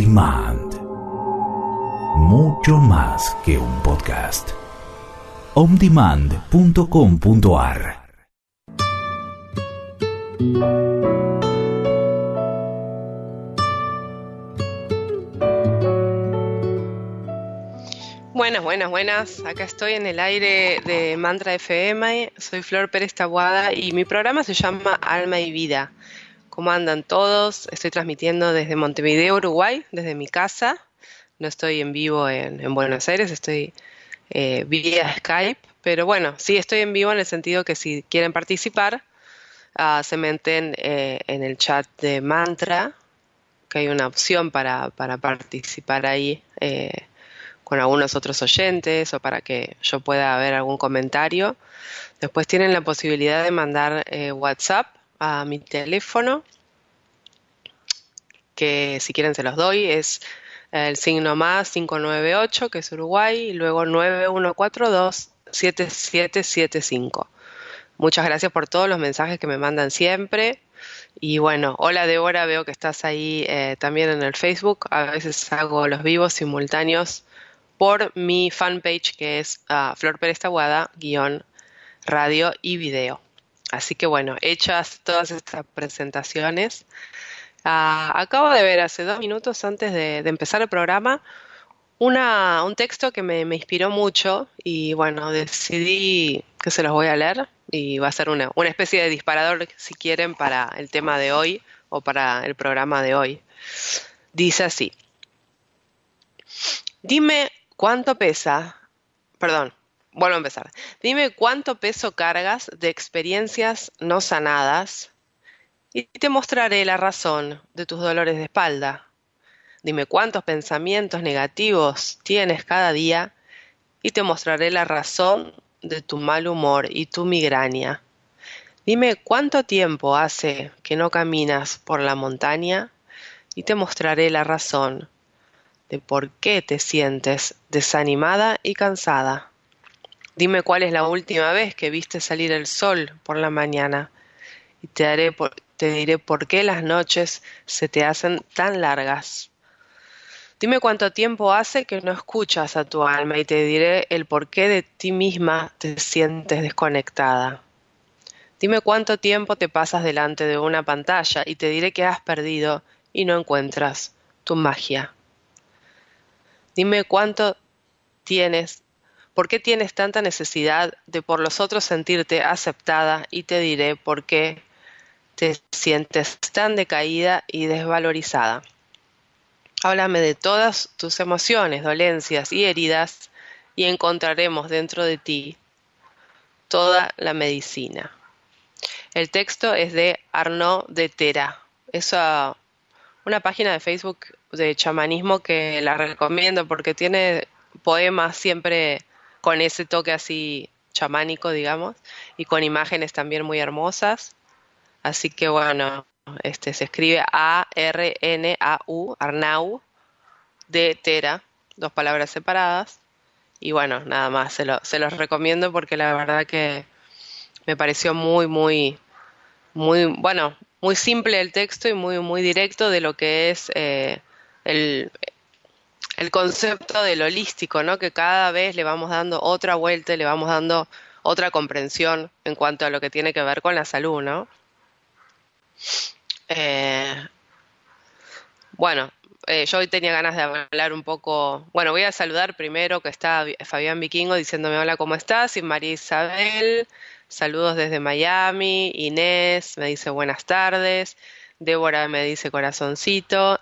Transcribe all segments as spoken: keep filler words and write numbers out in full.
Demand. Mucho más que un podcast. on demand punto com punto a r. Buenas, buenas, buenas. Acá estoy en el aire de Mantra F M. Soy Flor Pérez Taboada y mi programa se llama Alma y Vida. ¿Cómo andan todos? Estoy transmitiendo desde Montevideo, Uruguay, desde mi casa. No estoy en vivo en, en Buenos Aires, estoy eh, vía Skype. Pero bueno, sí estoy en vivo en el sentido que si quieren participar, uh, se meten eh, en el chat de Mantra, que hay una opción para, para participar ahí eh, con algunos otros oyentes o para que yo pueda ver algún comentario. Después tienen la posibilidad de mandar eh, WhatsApp a mi teléfono, que si quieren se los doy, es el signo más cinco nueve ocho, que es Uruguay, y luego nueve uno cuatro dos siete siete siete cinco. Muchas gracias por todos los mensajes que me mandan siempre. Y bueno, hola Débora, veo que estás ahí eh, también en el Facebook. A veces hago los vivos simultáneos por mi fanpage, que es uh, Flor Pérez Taboada, guión radio y video. Así que bueno, hechas todas estas presentaciones, uh, acabo de ver hace dos minutos antes de, de empezar el programa una, un texto que me, me inspiró mucho y bueno, decidí que se los voy a leer y va a ser una, una especie de disparador, si quieren, para el tema de hoy o para el programa de hoy. Dice así: Dime cuánto pesa, perdón, vuelvo a empezar. Dime cuánto peso cargas de experiencias no sanadas y te mostraré la razón de tus dolores de espalda. Dime cuántos pensamientos negativos tienes cada día y te mostraré la razón de tu mal humor y tu migraña. Dime cuánto tiempo hace que no caminas por la montaña y te mostraré la razón de por qué te sientes desanimada y cansada. Dime cuál es la última vez que viste salir el sol por la mañana y te, haré por, te diré por qué las noches se te hacen tan largas. Dime cuánto tiempo hace que no escuchas a tu alma y te diré el por qué de ti misma te sientes desconectada. Dime cuánto tiempo te pasas delante de una pantalla y te diré que has perdido y no encuentras tu magia. Dime cuánto tienes, por qué tienes tanta necesidad de por los otros sentirte aceptada y te diré por qué te sientes tan decaída y desvalorizada. Háblame de todas tus emociones, dolencias y heridas y encontraremos dentro de ti toda la medicina. El texto es de Arnaud de Tera. Es uh, una página de Facebook de chamanismo que la recomiendo porque tiene poemas siempre con ese toque así chamánico, digamos, y con imágenes también muy hermosas. Así que bueno, este se escribe A R N A U, Arnaud de Tera, dos palabras separadas. Y bueno, nada más, se, lo, se los recomiendo porque la verdad que me pareció muy, muy, muy, bueno, muy simple el texto y muy, muy directo de lo que es eh, el, el concepto del holístico, ¿no? Que cada vez le vamos dando otra vuelta, le vamos dando otra comprensión en cuanto a lo que tiene que ver con la salud, ¿no? Eh, bueno, eh, yo hoy tenía ganas de hablar un poco. Bueno, voy a saludar primero que está Fabián Vikingo diciéndome hola, ¿cómo estás? Y María Isabel, saludos desde Miami. Inés me dice buenas tardes. Débora me dice corazoncito.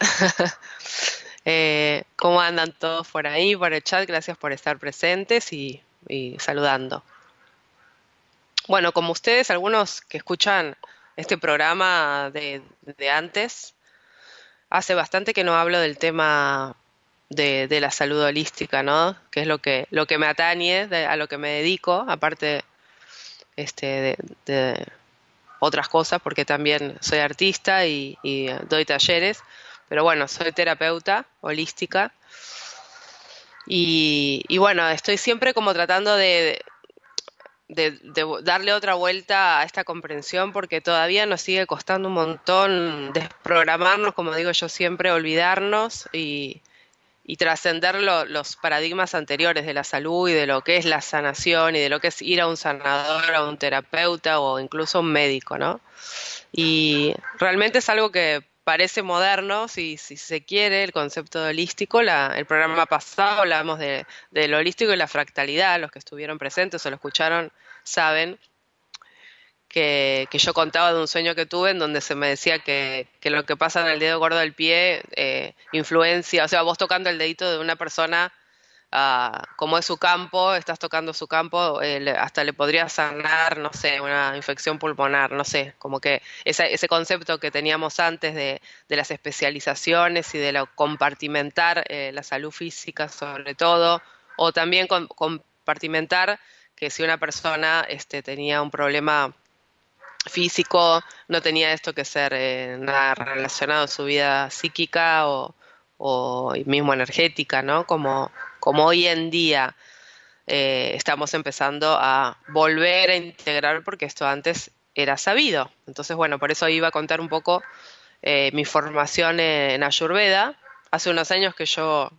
eh, ¿Cómo andan todos por ahí, por el chat? Gracias por estar presentes y, y saludando. Bueno, como ustedes, algunos que escuchan este programa de, de antes, hace bastante que no hablo del tema de, de la salud holística, ¿no? Que es lo que, lo que me atañe, de, a lo que me dedico, aparte este, de, de otras cosas, porque también soy artista y, y doy talleres, pero bueno, soy terapeuta holística y, y bueno, estoy siempre como tratando de, de, de darle otra vuelta a esta comprensión porque todavía nos sigue costando un montón desprogramarnos, como digo yo siempre, olvidarnos y, y trascender lo- los paradigmas anteriores de la salud y de lo que es la sanación y de lo que es ir a un sanador, a un terapeuta o incluso a un médico, ¿no? Y realmente es algo que parece moderno, si, si se quiere, el concepto de holístico. La- el programa pasado hablamos de, del holístico y la fractalidad. Los que estuvieron presentes o lo escucharon saben que, que yo contaba de un sueño que tuve en donde se me decía que, que lo que pasa en el dedo gordo del pie eh, influencia, o sea, vos tocando el dedito de una persona, ah, como es su campo, estás tocando su campo, eh, le- hasta le podría sanar, no sé, una infección pulmonar, no sé, como que esa- ese concepto que teníamos antes de, de las especializaciones y de lo compartimentar eh, la salud física sobre todo, o también com- compartimentar que si una persona este, tenía un problema físico, no tenía esto que ser eh, nada relacionado a su vida psíquica o, o mismo energética, ¿no? Como, como hoy en día eh, estamos empezando a volver a integrar porque esto antes era sabido. Entonces, bueno, por eso iba a contar un poco eh, mi formación en Ayurveda. Hace unos años que yo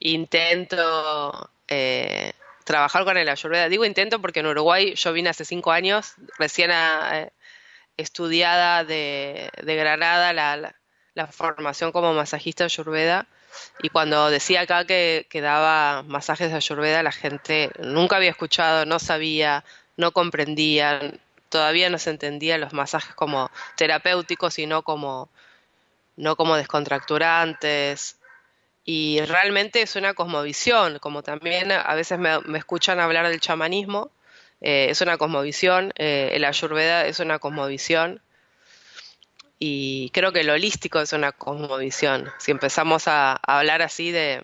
intento eh, trabajar con el Ayurveda. Digo intento porque en Uruguay yo vine hace cinco años, recién a, eh, estudiada de, de Granada la, la, la formación como masajista ayurveda y cuando decía acá que, que daba masajes de ayurveda la gente nunca había escuchado, no sabía, no comprendía, todavía no se entendía los masajes como terapéuticos sino como, no como descontracturantes y realmente es una cosmovisión, como también a veces me, me escuchan hablar del chamanismo, eh, es una cosmovisión, eh, el ayurveda es una cosmovisión y creo que lo holístico es una cosmovisión. Si empezamos a, a hablar así de,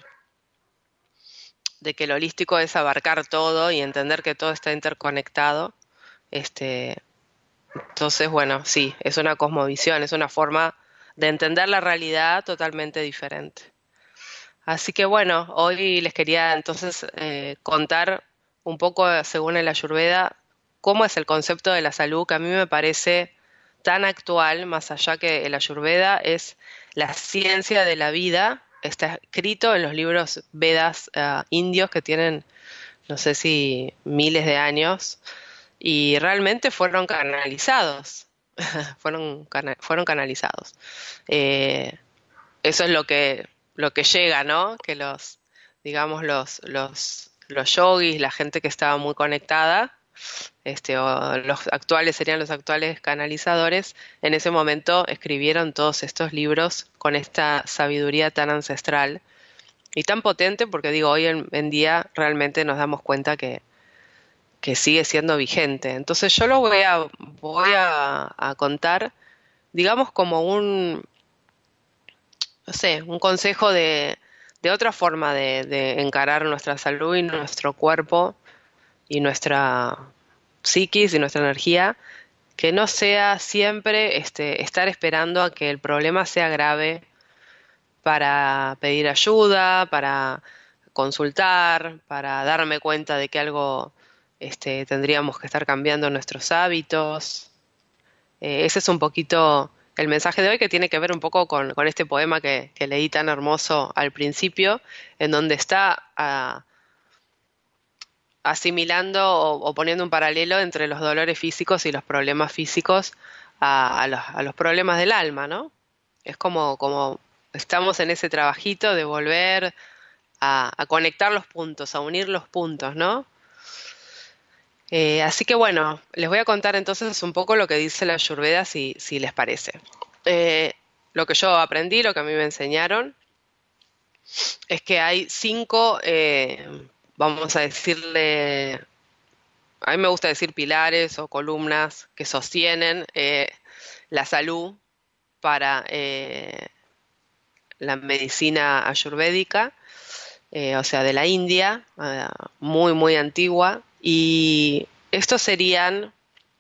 de que lo holístico es abarcar todo y entender que todo está interconectado, este, entonces, bueno, sí, es una cosmovisión, es una forma de entender la realidad totalmente diferente. Así que bueno, hoy les quería entonces eh, contar un poco, eh, según el Ayurveda, cómo es el concepto de la salud, que a mí me parece tan actual, más allá que el Ayurveda es la ciencia de la vida, está escrito en los libros Vedas eh, indios que tienen, no sé si miles de años, y realmente fueron canalizados, fueron, cana- fueron canalizados. Eh, Eso es lo que, lo que llega, ¿no? Que los, digamos, los, los, los yogis, la gente que estaba muy conectada, este, o los actuales serían los actuales canalizadores, en ese momento escribieron todos estos libros con esta sabiduría tan ancestral y tan potente, porque digo, hoy en, en día realmente nos damos cuenta que, que sigue siendo vigente. Entonces yo lo voy a, voy a, a contar, digamos, como un, no sé, un consejo de, de otra forma de, de encarar nuestra salud y nuestro cuerpo y nuestra psiquis y nuestra energía, que no sea siempre este, estar esperando a que el problema sea grave para pedir ayuda, para consultar, para darme cuenta de que algo este, tendríamos que estar cambiando nuestros hábitos. Eh, ese es un poquito el mensaje de hoy que tiene que ver un poco con, con este poema que, que leí tan hermoso al principio, en donde está ah, asimilando o, o poniendo un paralelo entre los dolores físicos y los problemas físicos a, a los, a los problemas del alma, ¿no? Es como, como estamos en ese trabajito de volver a, a conectar los puntos, a unir los puntos, ¿no? Eh, así que bueno, les voy a contar entonces un poco lo que dice la Ayurveda si, si les parece. Eh, lo que yo aprendí, lo que a mí me enseñaron, es que hay cinco, eh, vamos a decirle, a mí me gusta decir pilares o columnas que sostienen eh, la salud para eh, la medicina ayurvédica, eh, o sea, de la India, eh, muy, muy antigua. Y estos serían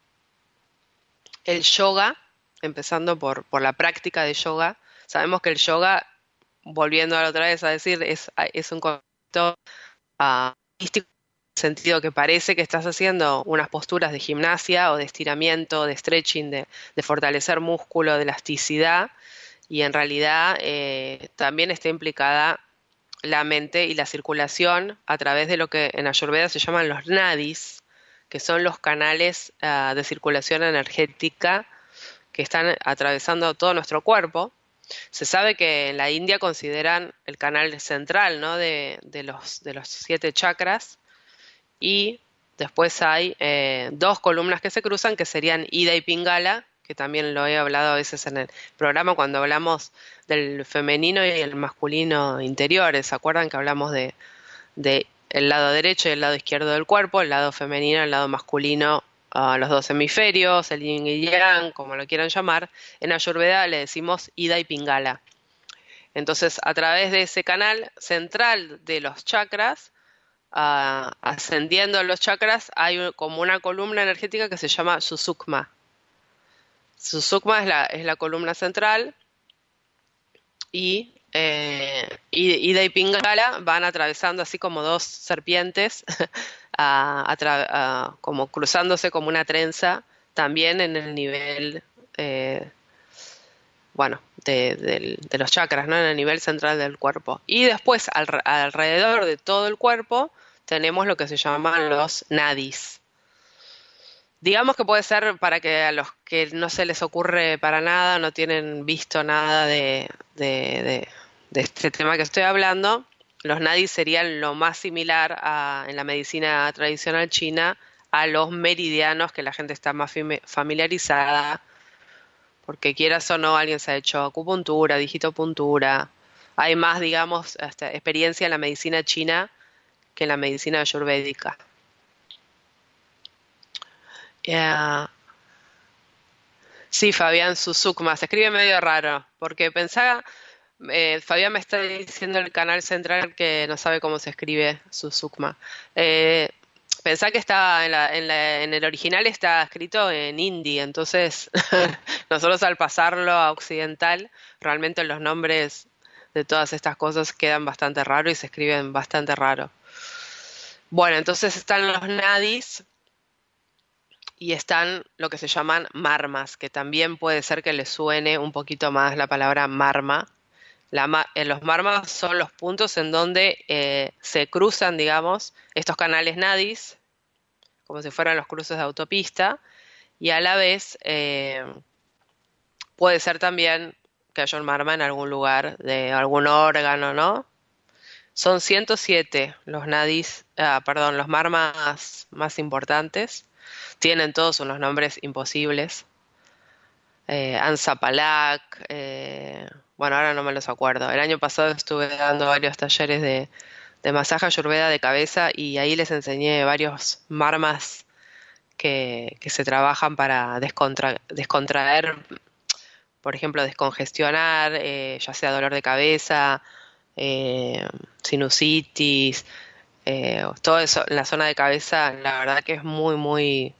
el yoga, empezando por, por la práctica de yoga. Sabemos que el yoga, volviendo a la otra vez a decir, es, es un concepto ah, holístico sentido que parece que estás haciendo unas posturas de gimnasia o de estiramiento, de stretching, de, de fortalecer músculo, de elasticidad, y en realidad eh, también está implicada la mente y la circulación a través de lo que en Ayurveda se llaman los nadis, que son los canales uh, de circulación energética que están atravesando todo nuestro cuerpo. Se sabe que en la India consideran el canal central, ¿no?, de, de, los, de los siete chakras, y después hay eh, dos columnas que se cruzan, que serían Ida y Pingala, que también lo he hablado a veces en el programa cuando hablamos del femenino y el masculino interiores. ¿Se acuerdan que hablamos de, de el lado derecho y el lado izquierdo del cuerpo, el lado femenino, el lado masculino, uh, los dos hemisferios, el yin y yang, como lo quieran llamar? En Ayurveda le decimos Ida y Pingala. Entonces, a través de ese canal central de los chakras, Uh, ascendiendo los chakras, hay como una columna energética que se llama Susukma. Susukma es la, es la columna central, y eh, Ida y Pingala van atravesando así como dos serpientes, a, a a, como cruzándose como una trenza, también en el nivel, eh, bueno, de, de, de los chakras, ¿no?, en el nivel central del cuerpo. Y después, al, alrededor de todo el cuerpo, tenemos lo que se llaman los nadis. Digamos que puede ser, para que a los que no se les ocurre para nada, no tienen visto nada de, de, de, de este tema que estoy hablando, los nadis serían lo más similar a, en la medicina tradicional china, a los meridianos, que la gente está más familiarizada, porque quieras o no, alguien se ha hecho acupuntura, digitopuntura. Hay más, digamos, hasta experiencia en la medicina china que en la medicina ayurvédica. Yeah. Sí, Fabián, Susukma, se escribe medio raro, porque pensaba, eh, Fabián me está diciendo el canal central que no sabe cómo se escribe Susukma. Eh, pensá que estaba en, la, en, la, en el original está escrito en hindi, entonces nosotros al pasarlo a occidental, realmente los nombres de todas estas cosas quedan bastante raros y se escriben bastante raro. Bueno, entonces están los nadis y están lo que se llaman marmas, que también puede ser que les suene un poquito más la palabra marma. La, eh, los marmas son los puntos en donde eh, se cruzan, digamos, estos canales nadis, como si fueran los cruces de autopista, y a la vez eh, puede ser también que haya un marma en algún lugar de algún órgano, ¿no? Son ciento siete los nadis, ah, perdón, los marmas más importantes. Tienen todos unos nombres imposibles. Eh, Ansapalak, eh, bueno, ahora no me los acuerdo. El año pasado estuve dando varios talleres de, de masaje ayurveda de cabeza y ahí les enseñé varios marmas que, que se trabajan para descontra, descontraer, por ejemplo, descongestionar, eh, ya sea dolor de cabeza, eh, sinusitis, eh, todo eso en la zona de cabeza. La verdad que es muy, muy...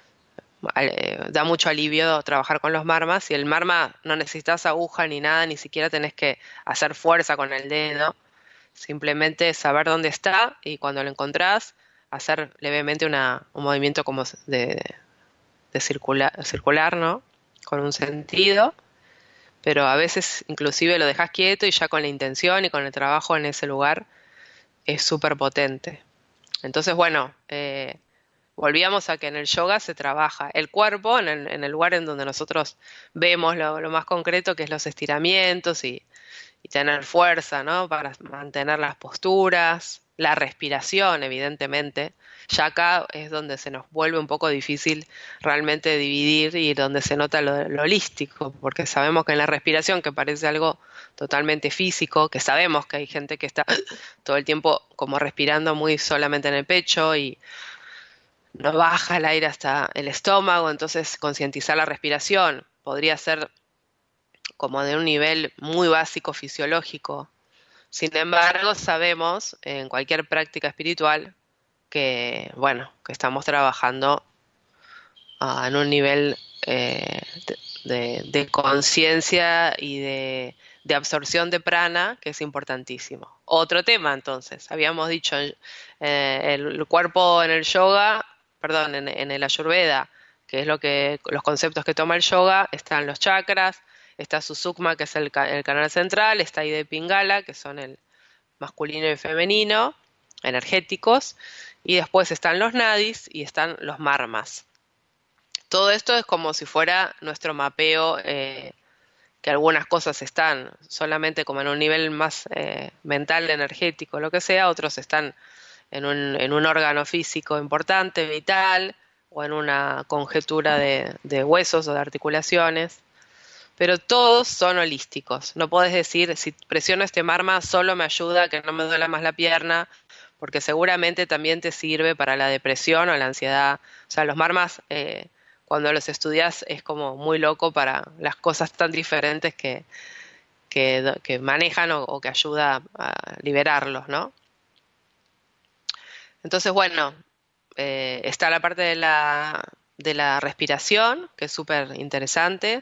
Eh, da mucho alivio trabajar con los marmas, y el marma no necesitas aguja ni nada, ni siquiera tenés que hacer fuerza con el dedo, simplemente saber dónde está y cuando lo encontrás hacer levemente una, un movimiento como de, de circular, circular, ¿no?, con un sentido, pero a veces inclusive lo dejás quieto y ya con la intención y con el trabajo en ese lugar es súper potente. Entonces, bueno, eh, volvíamos a que en el yoga se trabaja el cuerpo en el, en el lugar en donde nosotros vemos lo, lo más concreto, que es los estiramientos y, y tener fuerza, ¿no?, para mantener las posturas, la respiración, evidentemente. Ya acá es donde se nos vuelve un poco difícil realmente dividir y donde se nota lo, lo holístico, porque sabemos que en la respiración, que parece algo totalmente físico, que sabemos que hay gente que está todo el tiempo como respirando muy solamente en el pecho y no baja el aire hasta el estómago, entonces concientizar la respiración podría ser como de un nivel muy básico fisiológico. Sin embargo, sabemos en cualquier práctica espiritual que, bueno, que estamos trabajando uh, en un nivel eh, de, de, de conciencia y de, de absorción de prana, que es importantísimo. Otro tema, entonces, habíamos dicho, eh, el, el cuerpo en el yoga, perdón, en, en el Ayurveda, que es lo que los conceptos que toma el yoga, están los chakras, está Susukma, que es el, ca- el canal central, está Ida y Pingala, que son el masculino y femenino, energéticos, y después están los nadis y están los marmas. Todo esto es como si fuera nuestro mapeo, eh, que algunas cosas están solamente como en un nivel más eh, mental, energético, lo que sea, otros están en un, en un órgano físico importante, vital, o en una conjetura de, de huesos o de articulaciones, pero todos son holísticos. No podés decir, si presiono este marma solo me ayuda a que no me duela más la pierna, porque seguramente también te sirve para la depresión o la ansiedad. O sea, los marmas, eh, cuando los estudias, es como muy loco para las cosas tan diferentes que, que, que manejan o, o que ayuda a liberarlos, ¿no? Entonces, bueno, eh, está la parte de la, de la respiración, que es súper interesante,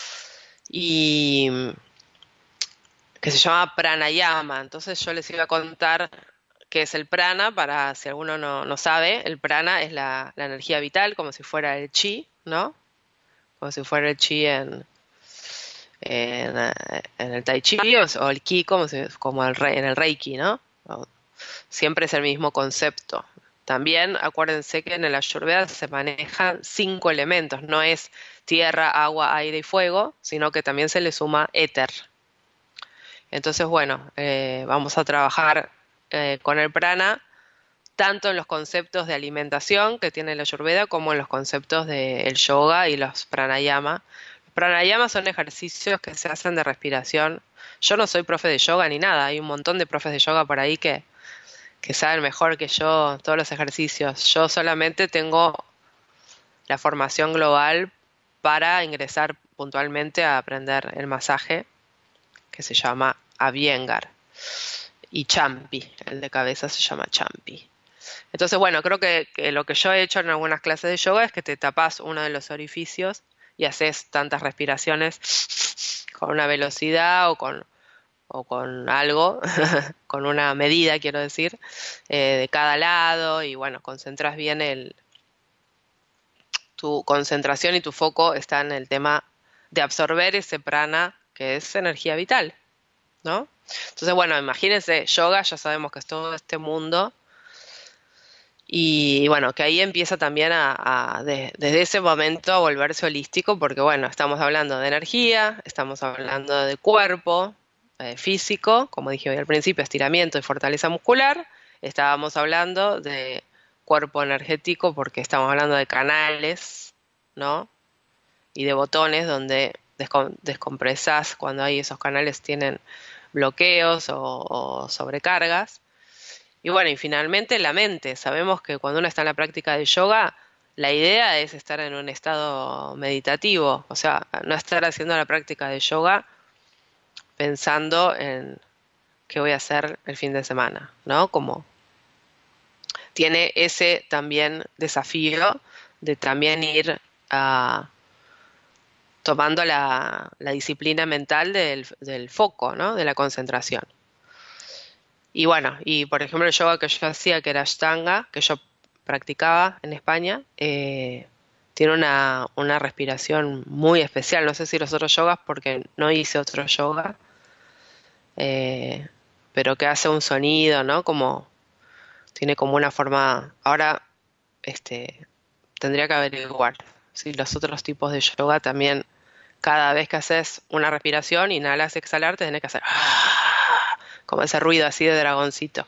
y que se llama pranayama. Entonces yo les iba a contar qué es el prana, para si alguno no, no sabe. El prana es la, la energía vital, como si fuera el chi, ¿no? Como si fuera el chi en, en, eh, en el tai chi, o, o el ki como, si- como el re- en el reiki, ¿no? O- siempre es el mismo concepto. También acuérdense que en el Ayurveda se manejan cinco elementos, no es tierra, agua, aire y fuego, sino que también se le suma éter. Entonces, bueno, eh, vamos a trabajar eh, con el prana, tanto en los conceptos de alimentación que tiene la Ayurveda, como en los conceptos del yoga y los pranayama. Los pranayama son ejercicios que se hacen de respiración. Yo no soy profe de yoga ni nada, hay un montón de profes de yoga por ahí que, que saben mejor que yo todos los ejercicios. Yo solamente tengo la formación global para ingresar puntualmente a aprender el masaje, que se llama Aviengar, y Champi, el de cabeza se llama Champi. Entonces, bueno, creo que, que lo que yo he hecho en algunas clases de yoga es que te tapas uno de los orificios y haces tantas respiraciones con una velocidad o con, o con algo, con una medida, quiero decir, eh, de cada lado, y bueno, concentras bien el, tu concentración y tu foco está en el tema de absorber ese prana, que es energía vital, ¿no? Entonces, bueno, imagínense, yoga ya sabemos que es todo este mundo, y bueno, que ahí empieza también a, a de- desde ese momento a volverse holístico, porque bueno, estamos hablando de energía, estamos hablando de cuerpo eh, físico, como dije hoy al principio, estiramiento y fortaleza muscular, estábamos hablando de cuerpo energético porque estamos hablando de canales, ¿no? Y de botones donde descom- descompresás cuando hay esos canales tienen bloqueos o, o sobrecargas. Y bueno, y finalmente la mente. Sabemos que cuando uno está en la práctica de yoga, la idea es estar en un estado meditativo, o sea, no estar haciendo la práctica de yoga pensando en qué voy a hacer el fin de semana, ¿no? Como tiene ese también desafío de también ir a tomando la, la disciplina mental del, del foco, ¿no? De la concentración. Y bueno, y por ejemplo el yoga que yo hacía, que era Ashtanga, que yo practicaba en España, eh, tiene una, una respiración muy especial. No sé si los otros yogas, porque no hice otro yoga, eh, pero que hace un sonido, ¿no? Como, tiene como una forma. Ahora, este, tendría que averiguar si los otros tipos de yoga también, cada vez que haces una respiración, inhalas, exhalar, te tenés que hacer como ese ruido así de dragoncito.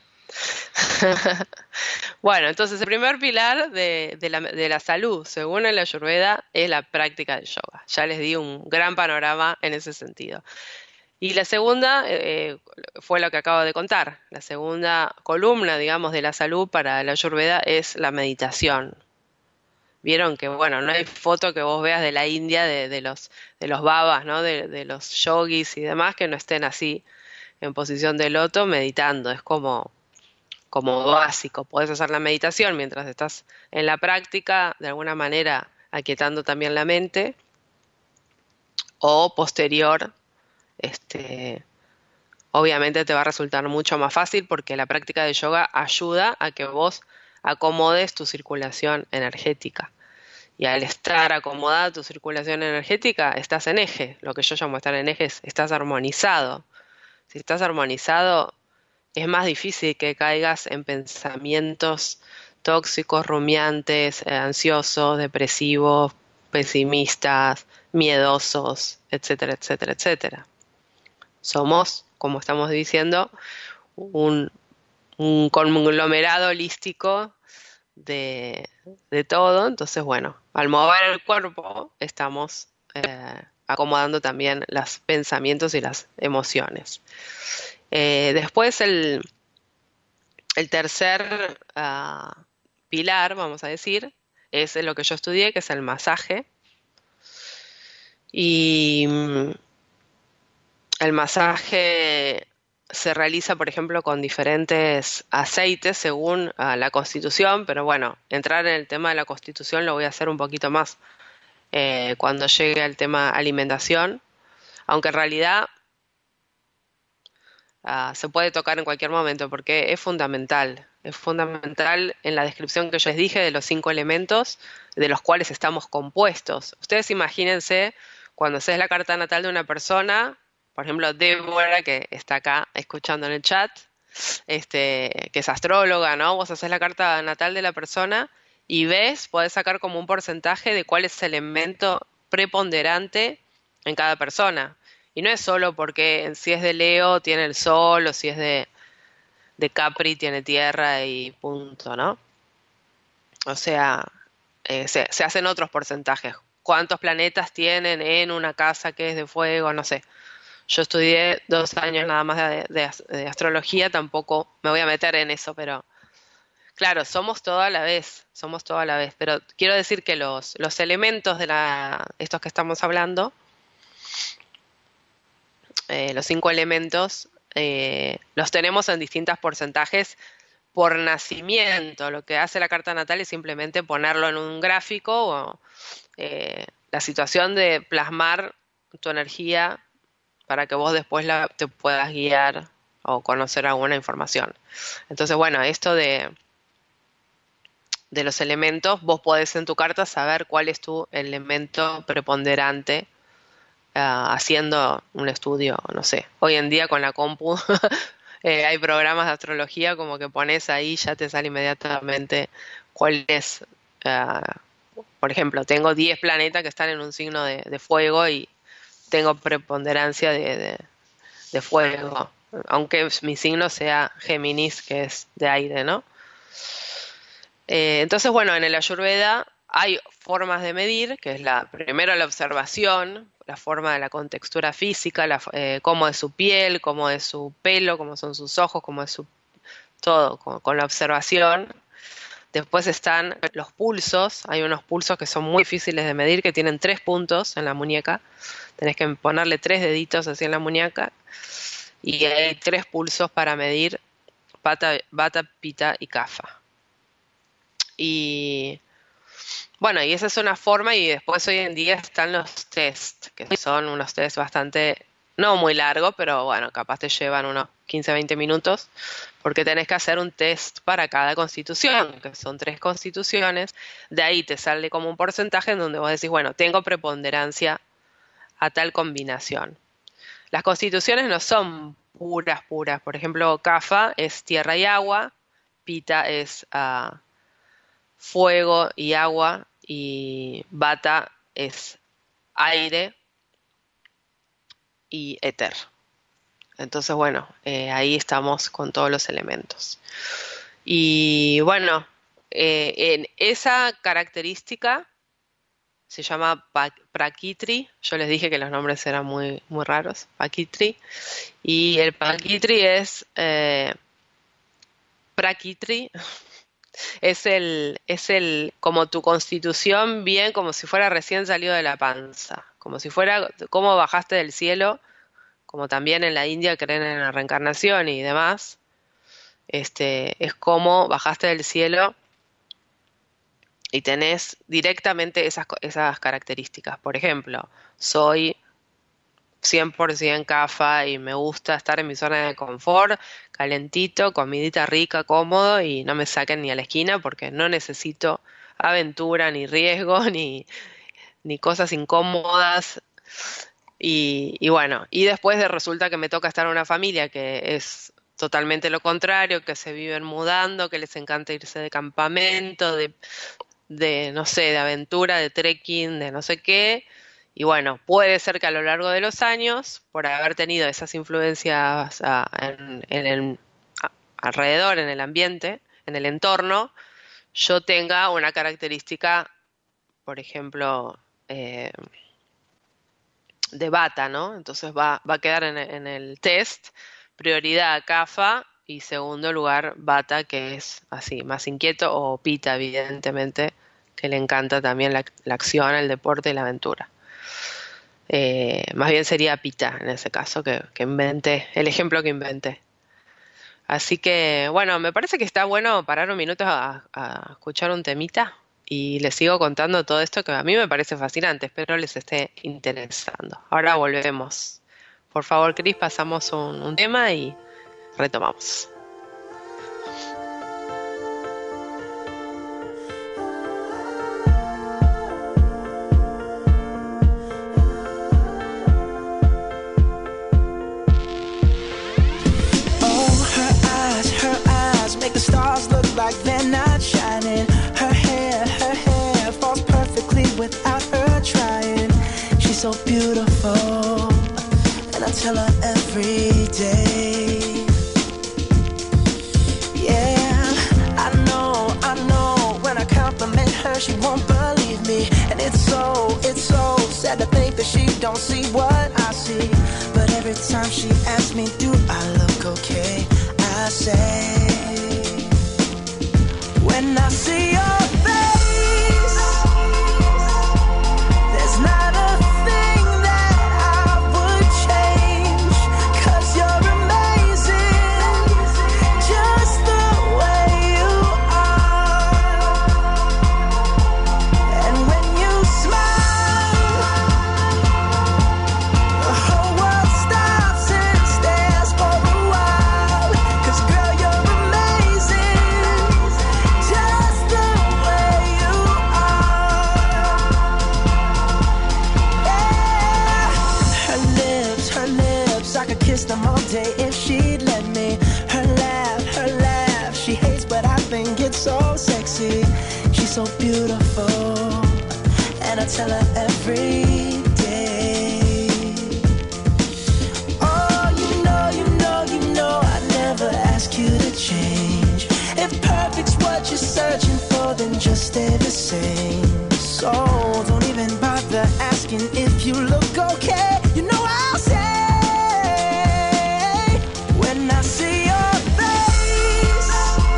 Bueno, entonces el primer pilar de, de la, de la salud, según el Ayurveda, es la práctica del yoga. Ya les di un gran panorama en ese sentido. Y la segunda eh, fue lo que acabo de contar. La segunda columna, digamos, de la salud para el Ayurveda es la meditación. Vieron que, bueno, no hay foto que vos veas de la India, de, de los, de los babas, ¿no? De, de los yogis y demás, que no estén así en posición de loto meditando. Es como como básico. Podés hacer la meditación mientras estás en la práctica, de alguna manera aquietando también la mente, o posterior, este, obviamente te va a resultar mucho más fácil porque la práctica de yoga ayuda a que vos acomodes tu circulación energética. Y al estar acomodada tu circulación energética, estás en eje. Lo que yo llamo estar en eje es estás armonizado. Si estás armonizado, es más difícil que caigas en pensamientos tóxicos, rumiantes, eh, ansiosos, depresivos, pesimistas, miedosos, etcétera, etcétera, etcétera. Somos, como estamos diciendo, un, un conglomerado holístico de, de todo. Entonces, bueno, al mover el cuerpo estamos eh, acomodando también los pensamientos y las emociones. Eh, después el, el tercer uh, pilar, vamos a decir, es lo que yo estudié, que es el masaje. Y mm, el masaje se realiza, por ejemplo, con diferentes aceites según uh, la constitución, pero bueno, entrar en el tema de la constitución lo voy a hacer un poquito más eh, cuando llegue al tema alimentación, aunque en realidad uh, se puede tocar en cualquier momento porque es fundamental, es fundamental en la descripción que yo les dije de los cinco elementos de los cuales estamos compuestos. Ustedes imagínense cuando haces la carta natal de una persona, por ejemplo, Débora, que está acá escuchando en el chat, este, que es astróloga, ¿no? Vos haces la carta natal de la persona y ves, podés sacar como un porcentaje de cuál es el elemento preponderante en cada persona. Y no es solo porque si es de Leo tiene el Sol, o si es de, de Capri tiene Tierra y punto, ¿no? O sea, eh, se, se hacen otros porcentajes. ¿Cuántos planetas tienen en una casa que es de fuego? No sé. Yo estudié dos años nada más de, de, de astrología, tampoco me voy a meter en eso, pero claro, somos todo a la vez, somos todo a la vez. Pero quiero decir que los, los elementos de la, estos que estamos hablando, eh, los cinco elementos, eh, los tenemos en distintos porcentajes por nacimiento. Lo que hace la carta natal es simplemente ponerlo en un gráfico o eh, la situación de plasmar tu energía para que vos después la, te puedas guiar o conocer alguna información. Entonces, bueno, esto de, de los elementos, vos podés en tu carta saber cuál es tu elemento preponderante uh, haciendo un estudio, no sé. Hoy en día con la compu eh, hay programas de astrología como que pones ahí, ya te sale inmediatamente cuál es. Uh, por ejemplo, tengo diez planetas que están en un signo de, de fuego y tengo preponderancia de, de, de fuego, aunque mi signo sea Géminis, que es de aire, ¿no? Eh, entonces, bueno, en el Ayurveda hay formas de medir, que es la primero la observación, la forma de la contextura física, la, eh, cómo es su piel, cómo es su pelo, cómo son sus ojos, cómo es su todo, con, con la observación. Después están los pulsos, hay unos pulsos que son muy difíciles de medir, que tienen tres puntos en la muñeca, tenés que ponerle tres deditos así en la muñeca, y hay tres pulsos para medir Vata, Vata, Pitta y Kapha. Y bueno, y esa es una forma, y después hoy en día están los test, que son unos test bastante, no muy largos, pero bueno, capaz te llevan unos quince a veinte minutos, porque tenés que hacer un test para cada constitución, que son tres constituciones. De ahí te sale como un porcentaje en donde vos decís, bueno, tengo preponderancia a tal combinación. Las constituciones no son puras, puras. Por ejemplo, Kapha es tierra y agua, Pitta es uh, fuego y agua, y Vata es aire y éter. Entonces, bueno, eh, ahí estamos con todos los elementos. Y bueno, eh, en esa característica se llama Prakritri. Yo les dije que los nombres eran muy, muy raros. Prakritri. Y el Prakritri es eh, Prakritri. Es el, es el, como tu constitución, bien como si fuera recién salido de la panza. Como si fuera, como bajaste del cielo. Como también en la India creen en la reencarnación y demás, este, es como bajaste del cielo y tenés directamente esas, esas características. Por ejemplo, soy cien por ciento CAFA y me gusta estar en mi zona de confort, calentito, comidita rica, cómodo y no me saquen ni a la esquina porque no necesito aventura, ni riesgo, ni, ni cosas incómodas. Y, y bueno, y después de resulta que me toca estar en una familia que es totalmente lo contrario, que se viven mudando, que les encanta irse de campamento, de, de no sé, de aventura, de trekking, de no sé qué. Y bueno, puede ser que a lo largo de los años, por haber tenido esas influencias a, en, en el, a, alrededor, en el ambiente, en el entorno, yo tenga una característica, por ejemplo, eh, de bata, ¿no? Entonces va, va a quedar en, en el test prioridad CAFA y segundo lugar bata, que es así, más inquieto, o pita, evidentemente, que le encanta también la, la acción, el deporte y la aventura. Eh, más bien sería pita en ese caso, que, que inventé, el ejemplo que inventé. Así que, bueno, me parece que está bueno parar un minuto a, a escuchar un temita y les sigo contando todo esto que a mí me parece fascinante, espero les esté interesando. Ahora volvemos. Por favor, Cris, pasamos un, un tema y retomamos. Like they're not shining. Her hair, her hair falls perfectly without her trying. She's so beautiful, and I tell her every day. Yeah, I know, I know. When I compliment her, she won't believe me, and it's so, it's so sad to think that she don't see what I see. But every time she asks me, do I look okay? I say, when I see your face, there's not a thing that I would change, 'cause you're amazing, just the way you are. And when you smile, the whole world stops and stares for a while, 'cause girl, you're amazing, just the way you are. Yeah. Her lips, her lips, I could kiss them all day if she'd let me. Her laugh, her laugh, she hates but I think it's so sexy. She's so beautiful, and I tell her every day. Oh, you know, you know, you know I never ask you to change. If perfect's what you're searching for, then just stay the same. So don't even bother asking if you look okay. You know I'll say, when I see your face,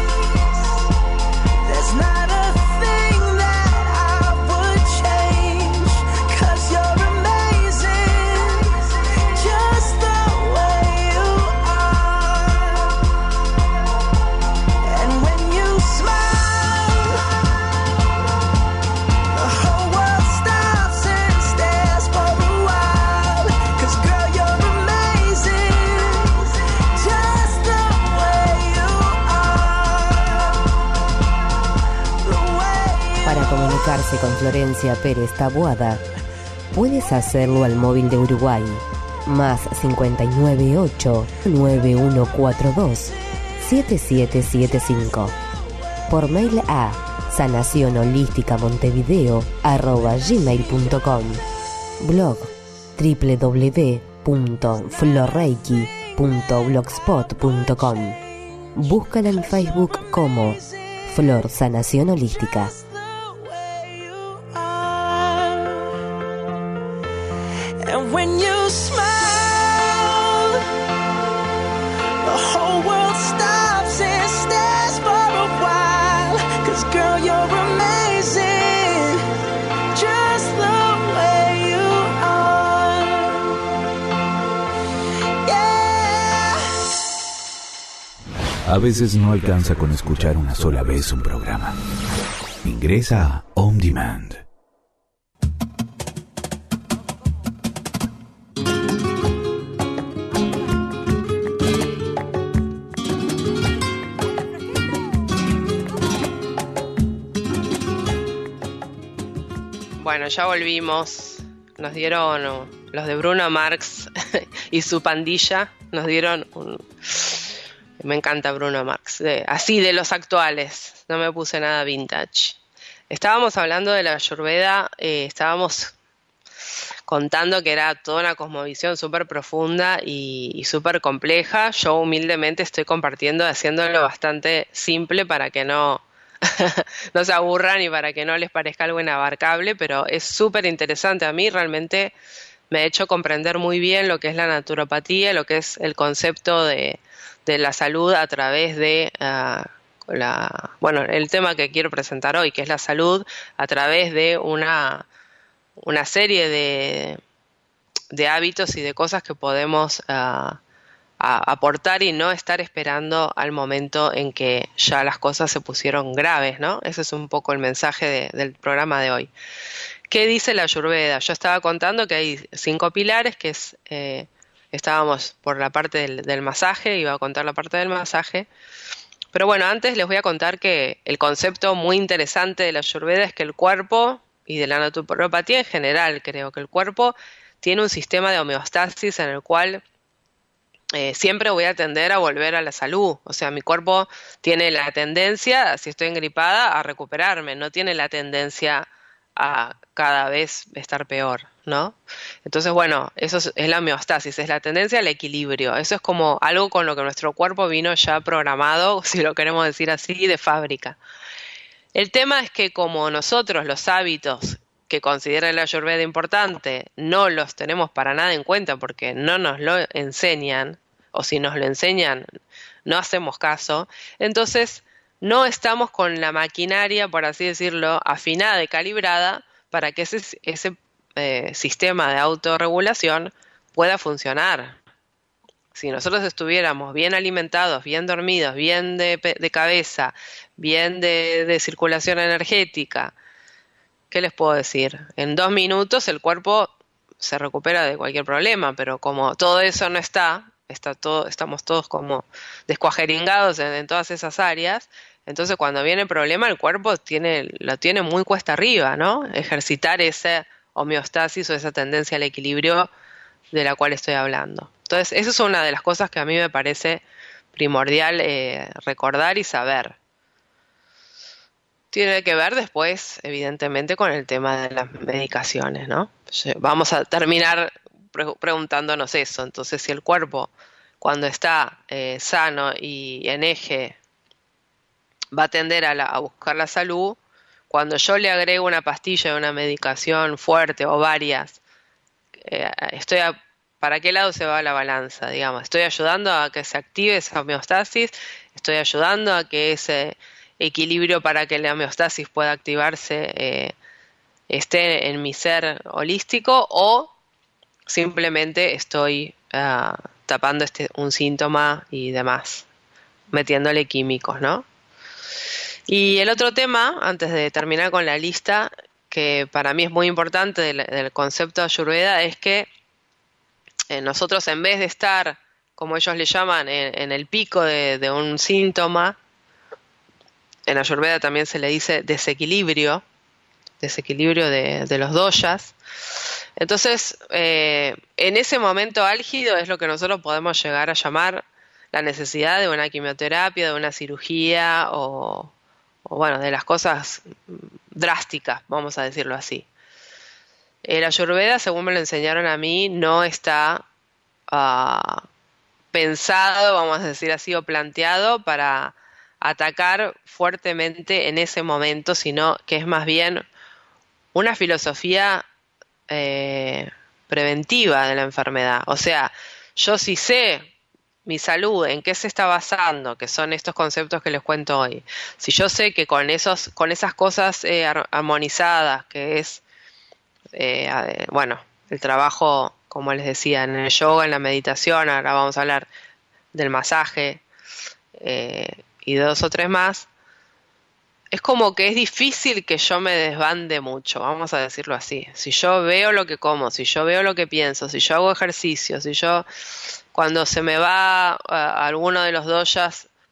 there's not a thing that I would change, 'cause you're amazing, just the way you are. And when you smile, the whole world stops and stares for a while, 'cause girl, you're amazing, just the way you are. The way you Para comunicarse con Florencia Pérez Taboada, puedes hacerlo al móvil de Uruguay, más cincuenta y nueve ocho, nueve uno cuatro dos, siete siete siete cinco. Por mail a sanación holística montevideo arroba gmail punto com. Blog w w w punto florreiki punto blogspot punto com. Búscala en Facebook como Flor Sanación Holística. And when you smile, the whole world stops and stares for a while, 'cause girl, you're amazing, just the way you are. Yeah. A veces no alcanza con escuchar una sola vez un programa. Ingresa a On Demand. Bueno, ya volvimos. Nos dieron los de Bruno Mars y su pandilla. Nos dieron un... Me encanta Bruno Mars. De... Así de los actuales. No me puse nada vintage. Estábamos hablando de la Ayurveda. Eh, estábamos contando que era toda una cosmovisión súper profunda y, y súper compleja. Yo humildemente estoy compartiendo, haciéndolo bastante simple para que no... no se aburran y para que no les parezca algo inabarcable, pero es súper interesante. A mí realmente me ha hecho comprender muy bien lo que es la naturopatía, lo que es el concepto de, de la salud a través de uh, la, bueno, el tema que quiero presentar hoy, que es la salud a través de una, una serie de, de hábitos y de cosas que podemos uh, a aportar y no estar esperando al momento en que ya las cosas se pusieron graves, ¿no? Ese es un poco el mensaje de, del programa de hoy. ¿Qué dice la Ayurveda? Yo estaba contando que hay cinco pilares, que es, eh, estábamos por la parte del, del masaje, iba a contar la parte del masaje, pero bueno, antes les voy a contar que el concepto muy interesante de la Ayurveda es que el cuerpo, y de la naturopatía en general, creo que el cuerpo tiene un sistema de homeostasis en el cual Eh, siempre voy a tender a volver a la salud. O sea, mi cuerpo tiene la tendencia, si estoy engripada, a recuperarme, no tiene la tendencia a cada vez estar peor, ¿no? Entonces, bueno, eso es, es la homeostasis, es la tendencia al equilibrio. Eso es como algo con lo que nuestro cuerpo vino ya programado, si lo queremos decir así, de fábrica. El tema es que como nosotros los hábitos que considera la Ayurveda importante no los tenemos para nada en cuenta porque no nos lo enseñan, o si nos lo enseñan no hacemos caso, entonces no estamos con la maquinaria, por así decirlo, afinada y calibrada para que ese, ese eh, sistema de autorregulación pueda funcionar. Si nosotros estuviéramos bien alimentados, bien dormidos, bien de, de cabeza, bien de, de circulación energética, ¿qué les puedo decir? En dos minutos el cuerpo se recupera de cualquier problema, pero como todo eso no está, está todo, estamos todos como descuajeringados en, en todas esas áreas, entonces cuando viene el problema el cuerpo tiene, lo tiene muy cuesta arriba, ¿no? Ejercitar esa homeostasis o esa tendencia al equilibrio de la cual estoy hablando. Entonces, eso es una de las cosas que a mí me parece primordial eh, recordar y saber. Tiene que ver después, evidentemente, con el tema de las medicaciones, ¿no? Vamos a terminar pre- preguntándonos eso. Entonces, si el cuerpo, cuando está eh, sano y en eje, va a tender a, la, a buscar la salud, cuando yo le agrego una pastilla o una medicación fuerte o varias, eh, estoy a, ¿para qué lado se va la balanza? Digamos, estoy ayudando a que se active esa homeostasis, estoy ayudando a que ese equilibrio para que la homeostasis pueda activarse eh, esté en mi ser holístico, o simplemente estoy uh, tapando este, un síntoma y demás, metiéndole químicos, ¿no? Y el otro tema, antes de terminar con la lista, que para mí es muy importante del, del concepto de Ayurveda, es que eh, nosotros, en vez de estar, como ellos le llaman, en, en el pico de, de un síntoma, en Ayurveda también se le dice desequilibrio, desequilibrio de, de los doshas. Entonces, eh, en ese momento álgido es lo que nosotros podemos llegar a llamar la necesidad de una quimioterapia, de una cirugía o, o bueno, de las cosas drásticas, vamos a decirlo así. El Ayurveda, según me lo enseñaron a mí, no está uh, pensado, vamos a decir así, o planteado para atacar fuertemente en ese momento, sino que es más bien una filosofía eh, preventiva de la enfermedad. O sea, yo sí sé mi salud, en qué se está basando, que son estos conceptos que les cuento hoy. Si yo sé que con esos, con esas cosas eh, armonizadas, que es, eh, bueno, el trabajo, como les decía, en el yoga, en la meditación, ahora vamos a hablar del masaje, eh, y dos o tres más, es como que es difícil que yo me desbande mucho, vamos a decirlo así. Si yo veo lo que como, si yo veo lo que pienso, si yo hago ejercicio, si yo, cuando se me va uh, alguno de los doshas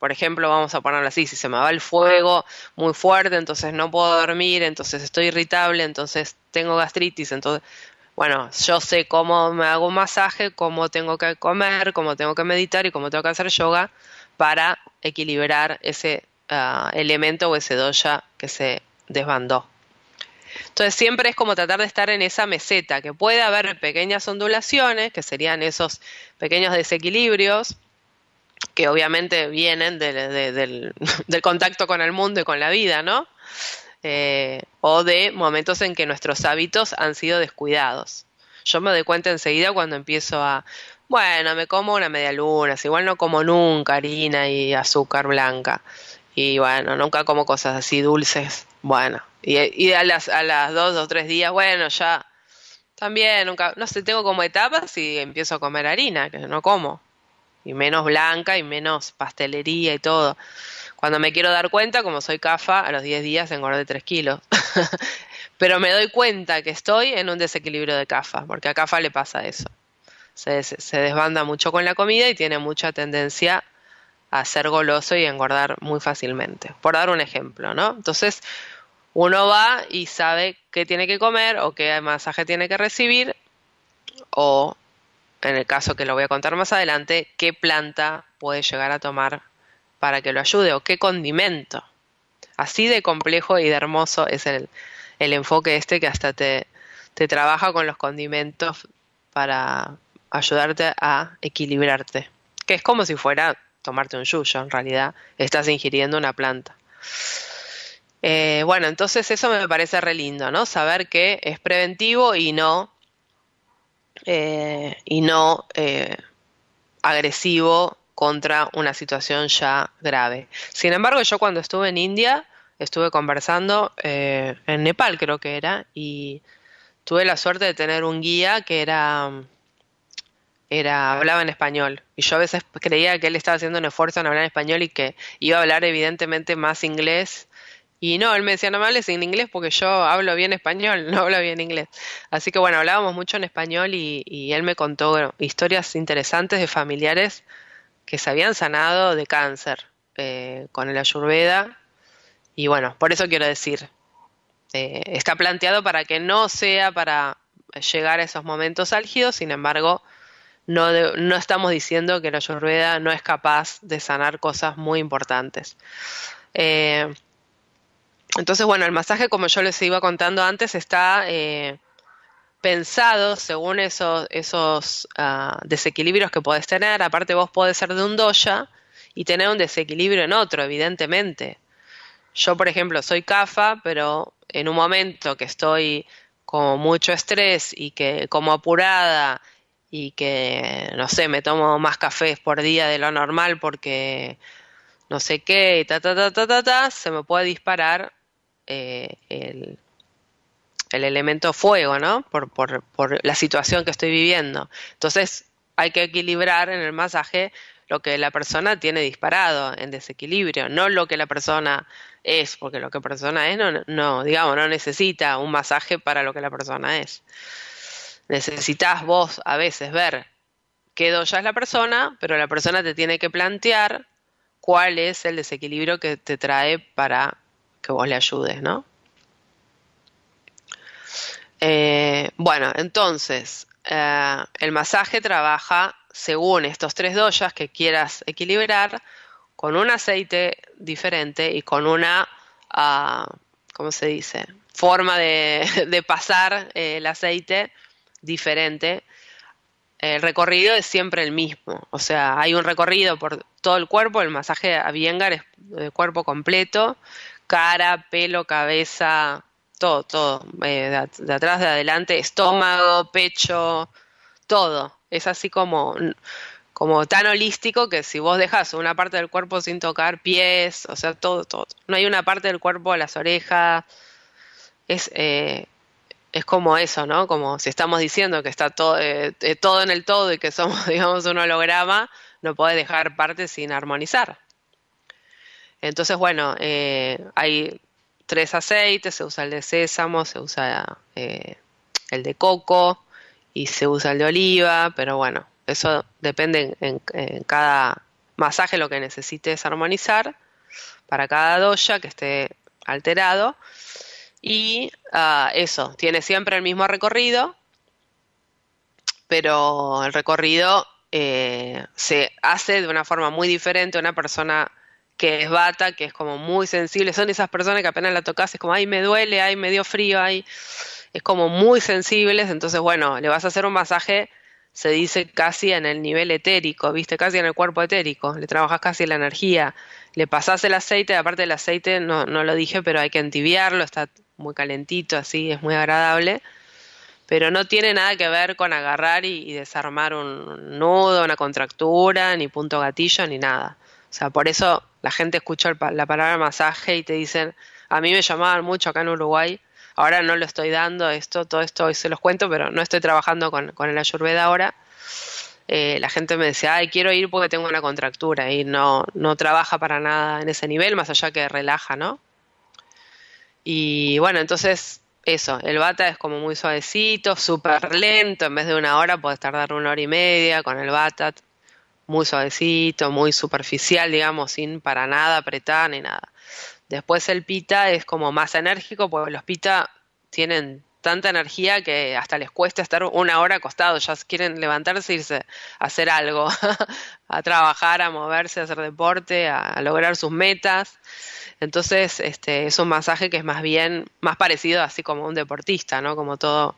Por ejemplo, vamos a ponerlo así, si se me va el fuego muy fuerte, entonces no puedo dormir, entonces estoy irritable, entonces tengo gastritis, entonces, bueno, yo sé cómo me hago un masaje, cómo tengo que comer, cómo tengo que meditar y cómo tengo que hacer yoga para equilibrar ese uh, elemento o ese dosha que se desbandó. Entonces siempre es como tratar de estar en esa meseta, que puede haber pequeñas ondulaciones, que serían esos pequeños desequilibrios, que obviamente vienen de, de, del, del contacto con el mundo y con la vida, ¿no? Eh, o de momentos en que nuestros hábitos han sido descuidados. Yo me doy cuenta enseguida cuando empiezo a, bueno, me como una media luna, igual no como nunca harina y azúcar blanca, y bueno, nunca como cosas así dulces, bueno, y, y a las a las dos o tres días, bueno, ya también nunca, no sé, tengo como etapas y empiezo a comer harina, que no como, y menos blanca y menos pastelería y todo. Cuando me quiero dar cuenta, como soy CAFA, a los diez días engordé tres kilos. Pero me doy cuenta que estoy en un desequilibrio de CAFA, porque a CAFA le pasa eso. Se, se, se desbanda mucho con la comida y tiene mucha tendencia a ser goloso y a engordar muy fácilmente. Por dar un ejemplo, ¿no? Entonces, uno va y sabe qué tiene que comer o qué masaje tiene que recibir, o, en el caso que lo voy a contar más adelante, qué planta puede llegar a tomar para que lo ayude, o qué condimento. Así de complejo y de hermoso es el, el enfoque este, que hasta te, te trabaja con los condimentos para ayudarte a equilibrarte. Que es como si fuera tomarte un yuyo, en realidad estás ingiriendo una planta. Eh, bueno, entonces eso me parece re lindo, ¿no? Saber que es preventivo y no, eh, y no eh, agresivo contra una situación ya grave. Sin embargo, yo cuando estuve en India, estuve conversando, eh, en Nepal creo que era, y tuve la suerte de tener un guía que era, era, hablaba en español, y yo a veces creía que él estaba haciendo un esfuerzo en hablar en español y que iba a hablar evidentemente más inglés, y no, él me decía, no me hables en inglés porque yo hablo bien español, no hablo bien inglés. Así que bueno, hablábamos mucho en español y, y él me contó, bueno, historias interesantes de familiares que se habían sanado de cáncer eh, con el Ayurveda. Y bueno, por eso quiero decir, eh, está planteado para que no sea para llegar a esos momentos álgidos, sin embargo, no, de, no estamos diciendo que el Ayurveda no es capaz de sanar cosas muy importantes. Eh, entonces, bueno, el masaje, como yo les iba contando antes, está eh, pensado según esos, esos uh, desequilibrios que podés tener. Aparte, vos podés ser de un dosha y tener un desequilibrio en otro, evidentemente. Yo, por ejemplo, soy CAFA, pero en un momento que estoy con mucho estrés y que como apurada y que, no sé, me tomo más cafés por día de lo normal porque no sé qué, y ta, ta, ta, ta, ta, ta, se me puede disparar eh, el, el elemento fuego, ¿no? Por, por, por la situación que estoy viviendo. Entonces, hay que equilibrar en el masaje lo que la persona tiene disparado en desequilibrio, no lo que la persona es, porque lo que la persona es no, no, digamos, no necesita un masaje para lo que la persona es. Necesitas vos a veces ver qué dosha es la persona, pero la persona te tiene que plantear cuál es el desequilibrio que te trae para que vos le ayudes, ¿no? Eh, bueno, entonces, eh, el masaje trabaja según estos tres doshas que quieras equilibrar, con un aceite diferente y con una, uh, ¿cómo se dice? Forma de, de pasar eh, el aceite diferente. El recorrido es siempre el mismo, o sea, hay un recorrido por todo el cuerpo. El masaje a Iyengar es de cuerpo completo, cara, pelo, cabeza, todo, todo, eh, de, de atrás, de adelante, estómago, pecho, todo. Es así como, como tan holístico que si vos dejas una parte del cuerpo sin tocar, pies, o sea, todo, todo. No hay una parte del cuerpo, las orejas, es, eh, es como eso, ¿no? Como si estamos diciendo que está todo, eh, eh, todo en el todo y que somos, digamos, un holograma, no podés dejar partes sin armonizar. Entonces, bueno, eh, hay tres aceites, se usa el de sésamo, se usa eh, el de coco y se usa el de oliva, pero bueno, eso depende en, en, en cada masaje lo que necesites armonizar para cada dosha que esté alterado. Y uh, eso, tiene siempre el mismo recorrido, pero el recorrido eh, se hace de una forma muy diferente. Una persona que es vata, que es como muy sensible, son esas personas que apenas la tocas es como, ay, me duele, ay, me dio frío, ay, es como muy sensibles. Entonces, bueno, le vas a hacer un masaje, se dice casi en el nivel etérico, ¿viste? Casi en el cuerpo etérico, le trabajas casi la energía, le pasás el aceite, aparte del aceite, no, no lo dije, pero hay que entibiarlo, está muy calentito, así, es muy agradable, pero no tiene nada que ver con agarrar y, y desarmar un nudo, una contractura, ni punto gatillo, ni nada. O sea, por eso la gente escucha el, la palabra masaje y te dicen, a mí me llamaban mucho acá en Uruguay, ahora no lo estoy dando, esto, todo esto hoy se los cuento, pero no estoy trabajando con, con el Ayurveda ahora. Eh, la gente me decía, ay, quiero ir porque tengo una contractura, y no, no trabaja para nada en ese nivel, más allá que relaja, ¿no? Y bueno, entonces eso, el Vata es como muy suavecito, súper lento, en vez de una hora puedes tardar una hora y media con el Vata, muy suavecito, muy superficial, digamos, sin para nada apretar ni nada. Después el Pitta es como más enérgico, porque los Pitta tienen tanta energía que hasta les cuesta estar una hora acostados, ya quieren levantarse e irse a hacer algo, a trabajar, a moverse, a hacer deporte, a, a lograr sus metas. Entonces, este, es un masaje que es más bien, más parecido así como un deportista, ¿no? Como todo,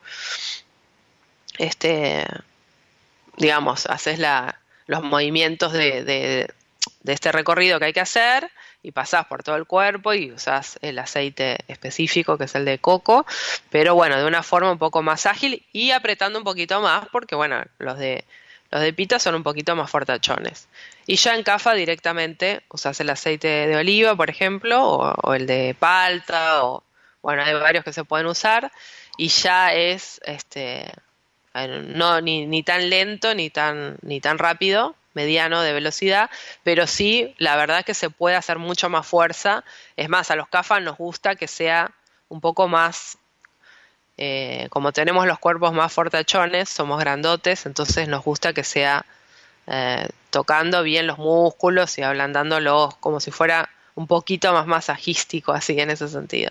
este, digamos, haces la, los movimientos de, de, de este recorrido que hay que hacer y pasás por todo el cuerpo y usás el aceite específico que es el de coco, pero bueno, de una forma un poco más ágil y apretando un poquito más porque, bueno, los de los de Pitta son un poquito más fortachones. Y ya en Kapha directamente usás el aceite de oliva, por ejemplo, o, o el de palta, o bueno, hay varios que se pueden usar, y ya es este no ni, ni tan lento ni tan ni tan rápido, mediano de velocidad, pero sí, la verdad es que se puede hacer mucho más fuerza. Es más, a los Kapha nos gusta que sea un poco más, eh, como tenemos los cuerpos más fortachones, somos grandotes, entonces nos gusta que sea eh, tocando bien los músculos y ablandándolos como si fuera un poquito más masajístico, así en ese sentido.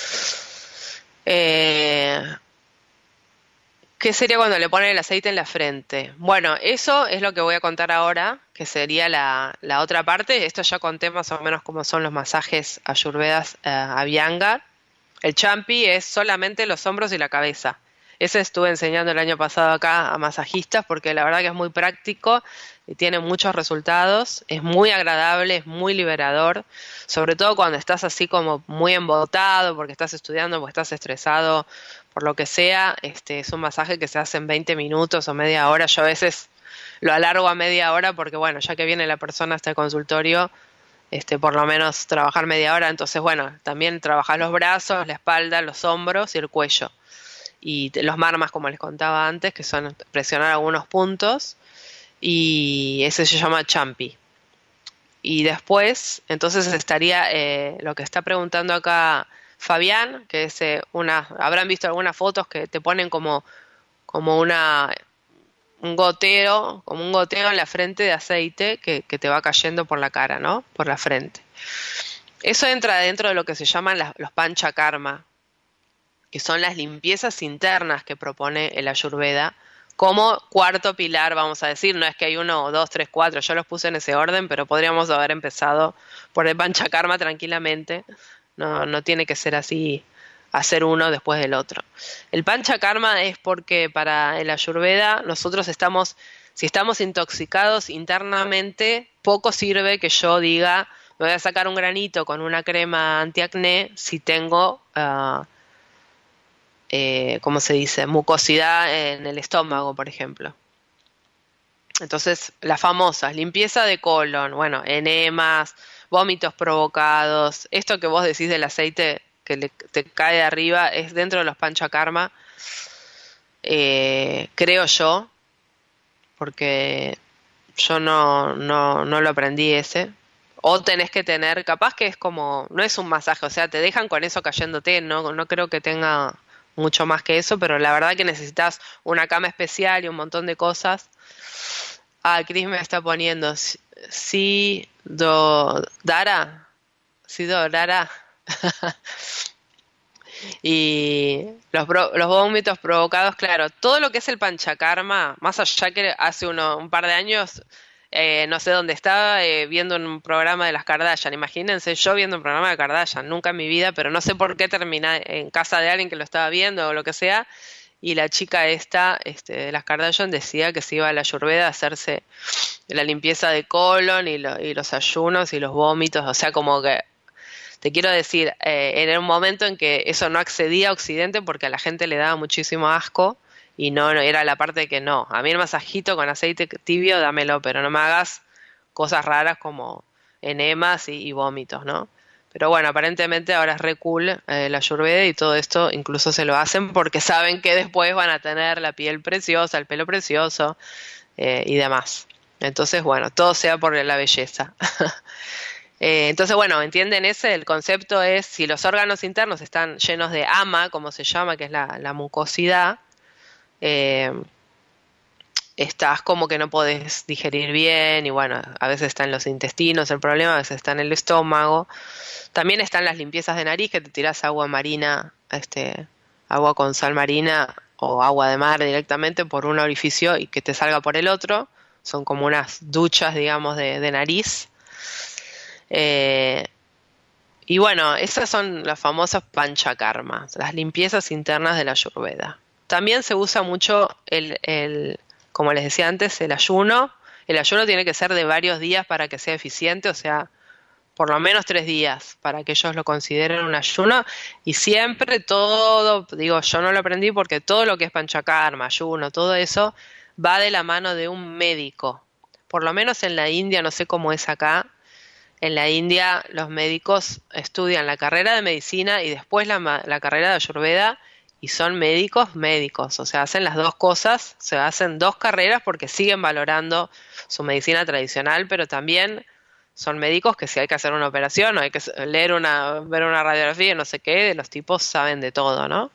Eh, ¿Qué sería cuando le ponen el aceite en la frente? Bueno, eso es lo que voy a contar ahora, que sería la, la otra parte. Esto ya conté más o menos cómo son los masajes ayurvedas eh, Abhyanga. El champi es solamente los hombros y la cabeza. Ese estuve enseñando el año pasado acá a masajistas porque la verdad que es muy práctico y tiene muchos resultados. Es muy agradable, es muy liberador, sobre todo cuando estás así como muy embotado porque estás estudiando, porque estás estresado, por lo que sea. Este es un masaje que se hace en veinte minutos o media hora. Yo a veces lo alargo a media hora porque, bueno, ya que viene la persona hasta el consultorio, este, por lo menos trabajar media hora. Entonces, bueno, también trabajar los brazos, la espalda, los hombros y el cuello. Y los marmas, como les contaba antes, que son presionar algunos puntos. Y ese se llama champi. Y después, entonces estaría eh, lo que está preguntando acá Fabián, que es eh, una, habrán visto algunas fotos que te ponen como, como una, un goteo, como un goteo en la frente de aceite que, que te va cayendo por la cara, ¿no? Por la frente. Eso entra dentro de lo que se llaman las, los panchakarma, que son las limpiezas internas que propone el Ayurveda, como cuarto pilar, vamos a decir. No es que hay uno, dos, tres, cuatro, yo los puse en ese orden, pero podríamos haber empezado por el panchakarma tranquilamente. No, no tiene que ser así, hacer uno después del otro. El panchakarma es porque para el Ayurveda nosotros estamos, si estamos intoxicados internamente, poco sirve que yo diga, me voy a sacar un granito con una crema antiacné si tengo, uh, eh, ¿cómo se dice?, mucosidad en el estómago, por ejemplo. Entonces, las famosas, limpieza de colon, bueno, enemas, vómitos provocados, esto que vos decís del aceite que le, te cae de arriba, es dentro de los panchakarma, eh, creo yo, porque yo no, no, no lo aprendí ese. O tenés que tener, capaz que es como, no es un masaje, o sea, te dejan con eso cayéndote, no, no creo que tenga mucho más que eso, pero la verdad que necesitas una cama especial y un montón de cosas. Ah, Chris me está poniendo si si- do Dara, si do Dara. Y los, bro- los vómitos provocados, claro, todo lo que es el panchakarma, más allá que hace uno, un par de años, eh, no sé dónde estaba, eh, viendo un programa de las Kardashian. Imagínense yo viendo un programa de Kardashian, nunca en mi vida, pero no sé por qué terminé en casa de alguien que lo estaba viendo o lo que sea. Y la chica esta, este, de las Kardashian decía que se iba a la Ayurveda a hacerse la limpieza de colon y, lo- y los ayunos y los vómitos, o sea, como que te quiero decir, eh, era un momento en que eso no accedía a Occidente porque a la gente le daba muchísimo asco y no, no era la parte de que no. A mí el masajito con aceite tibio, dámelo, pero no me hagas cosas raras como enemas y, y vómitos, ¿no? Pero bueno, aparentemente ahora es re cool eh, la Ayurveda y todo esto incluso se lo hacen porque saben que después van a tener la piel preciosa, el pelo precioso eh, y demás. Entonces, bueno, todo sea por la belleza. Eh, entonces, bueno, ¿entienden ese? El concepto es si los órganos internos están llenos de ama, como se llama, que es la, la mucosidad, eh, estás como que no podés digerir bien y bueno, a veces está en los intestinos el problema, a veces está en el estómago. También están las limpiezas de nariz, que te tirás agua marina, este, agua con sal marina o agua de mar directamente por un orificio y que te salga por el otro. Son como unas duchas, digamos, de, de nariz. Eh, y bueno, esas son las famosas panchakarmas, las limpiezas internas de la Ayurveda. También se usa mucho el, el, como les decía antes, el ayuno. El ayuno tiene que ser de varios días para que sea eficiente, o sea, por lo menos tres días para que ellos lo consideren un ayuno. Y siempre todo, digo, yo no lo aprendí porque todo lo que es panchakarma, ayuno, todo eso va de la mano de un médico. Por lo menos en la India, no sé cómo es acá. En la India los médicos estudian la carrera de medicina y después la, ma- la carrera de Ayurveda y son médicos médicos, o sea, hacen las dos cosas, se hacen dos carreras porque siguen valorando su medicina tradicional, pero también son médicos que si hay que hacer una operación o hay que s- leer una, ver una radiografía, no sé qué, de los tipos saben de todo, ¿no?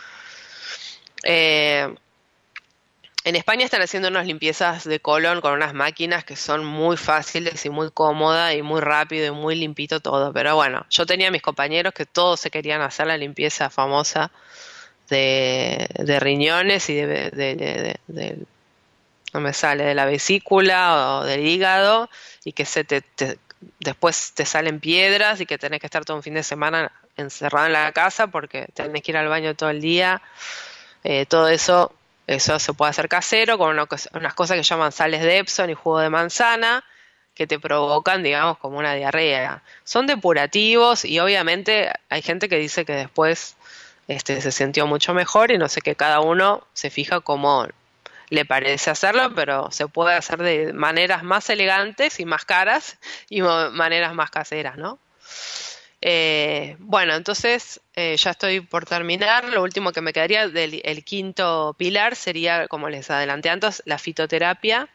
Eh, en España están haciendo unas limpiezas de colon con unas máquinas que son muy fáciles y muy cómodas y muy rápido y muy limpito todo. Pero bueno, yo tenía mis compañeros que todos se querían hacer la limpieza famosa de, de riñones y de, de- de- de- de- no me sale, de la vesícula o del hígado y que se te, te- después te salen piedras y que tenés que estar todo un fin de semana encerrado en la casa porque tenés que ir al baño todo el día. Eh, todo eso, eso se puede hacer casero con una cos- unas cosas que llaman sales de Epsom y jugo de manzana que te provocan, digamos, como una diarrea. Son depurativos y obviamente hay gente que dice que después este, se sintió mucho mejor y no sé, que cada uno se fija cómo le parece hacerlo, pero se puede hacer de maneras más elegantes y más caras y mo- maneras más caseras, ¿no? Eh, bueno, entonces eh, ya estoy por terminar. Lo último que me quedaría del el quinto pilar sería, como les adelanté antes, la fitoterapia.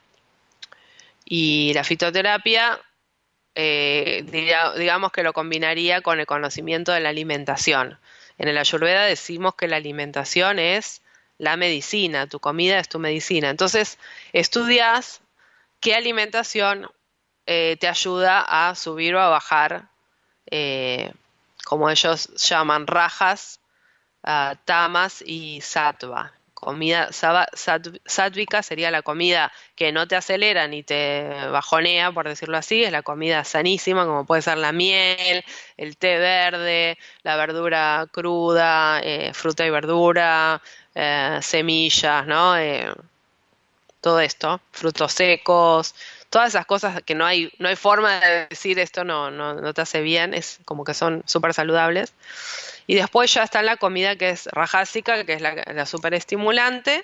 Y la fitoterapia, eh, diga- digamos que lo combinaría con el conocimiento de la alimentación. En el Ayurveda decimos que la alimentación es la medicina, tu comida es tu medicina. Entonces, estudias qué alimentación eh, te ayuda a subir o a bajar, eh, como ellos llaman, rajas, ah, tamas y sattva. Comida sava- sat- sátvica sería la comida que no te acelera ni te bajonea, por decirlo así, es la comida sanísima, como puede ser la miel, el té verde, la verdura cruda, eh, fruta y verdura, eh, semillas, ¿no? Eh, todo esto, frutos secos, todas esas cosas que no hay, no hay forma de decir esto no, no, no te hace bien, es como que son súper saludables. Y después ya está la comida que es rajásica, que es la, la súper estimulante,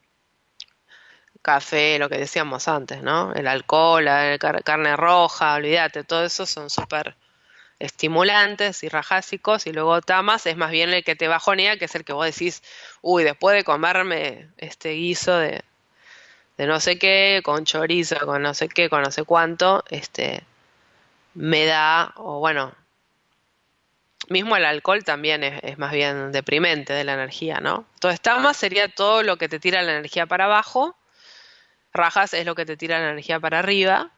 café, lo que decíamos antes, ¿no? El alcohol, la car- carne roja, olvídate, todo eso son súper estimulantes y rajásicos, y luego tamas es más bien el que te bajonea, que es el que vos decís, uy, después de comerme este guiso de, de no sé qué, con chorizo, con no sé qué, con no sé cuánto, este, me da, o bueno, mismo el alcohol también es, es más bien deprimente de la energía, ¿no? Entonces, tamas sería todo lo que te tira la energía para abajo, Rajas es lo que te tira la energía para arriba.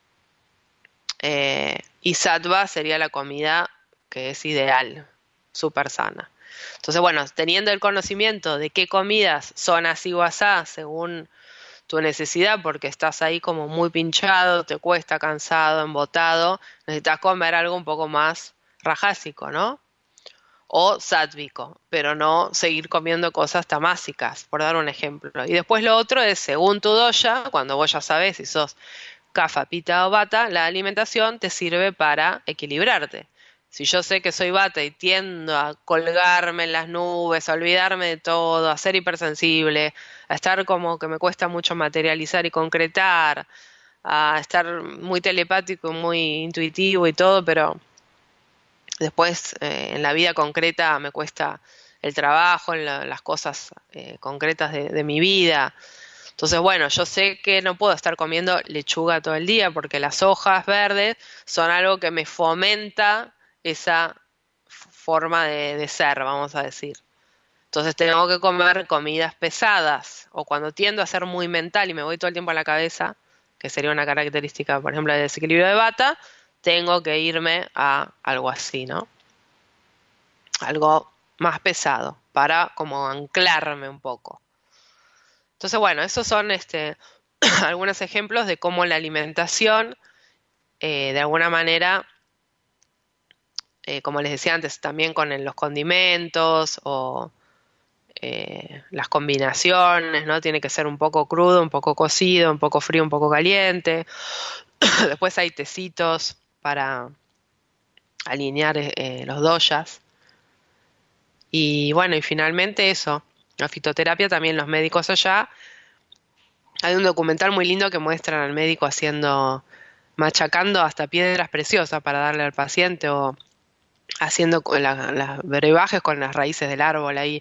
Eh, y sattva sería la comida que es ideal, súper sana. Entonces, bueno, teniendo el conocimiento de qué comidas son así o asá, según tu necesidad, porque estás ahí como muy pinchado, te cuesta, cansado, embotado, necesitas comer algo un poco más rajásico, ¿no? O sátvico, pero no seguir comiendo cosas tamásicas, por dar un ejemplo. Y después lo otro es, según tu dosha, cuando vos ya sabés si sos kapha, pitta o vata, la alimentación te sirve para equilibrarte. Si yo sé que soy vata y tiendo a colgarme en las nubes, a olvidarme de todo, a ser hipersensible, a estar como que me cuesta mucho materializar y concretar, a estar muy telepático, muy intuitivo y todo, pero después eh, en la vida concreta me cuesta el trabajo, en la, las cosas eh, concretas de, de mi vida. Entonces, bueno, yo sé que no puedo estar comiendo lechuga todo el día porque las hojas verdes son algo que me fomenta esa forma de, de ser, vamos a decir. Entonces tengo que comer comidas pesadas, o cuando tiendo a ser muy mental y me voy todo el tiempo a la cabeza, que sería una característica, por ejemplo, del desequilibrio de vata, tengo que irme a algo así, ¿no? Algo más pesado, para como anclarme un poco. Entonces, bueno, esos son este, algunos ejemplos de cómo la alimentación, eh, de alguna manera, eh, como les decía antes, también con el- los condimentos o eh, las combinaciones, ¿no? Tiene que ser un poco crudo, un poco cocido, un poco frío, un poco caliente. Después hay tecitos para alinear eh, los doshas. Y bueno, y finalmente eso, la fitoterapia también los médicos allá. Hay un documental muy lindo que muestran al médico haciendo, machacando hasta piedras preciosas para darle al paciente o haciendo con la- las brebajes con las raíces del árbol ahí.